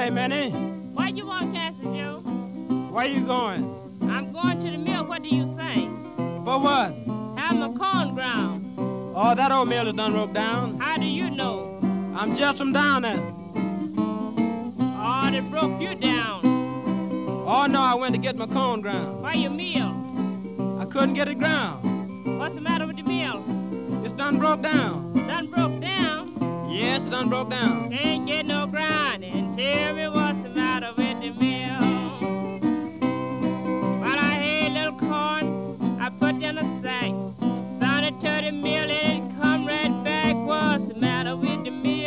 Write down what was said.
Hey, Manny, What you want, Cassie Joe? where you going? I'm going to the mill. What do you think? For what? Have my corn ground. Oh, that old mill is done broke down. How do you know? I'm just from down there. Oh, they broke you down. Oh, no, I went to get my corn ground. Why your mill? I couldn't get it ground. What's the matter with the mill? It's done broke down. Done broke down? Yes, it done broke down. Can't get no ground and tell me what's the matter with the mill. While I had little corn, I put in a sack. Sounded to the mill and it come right back. What's the matter with the mill?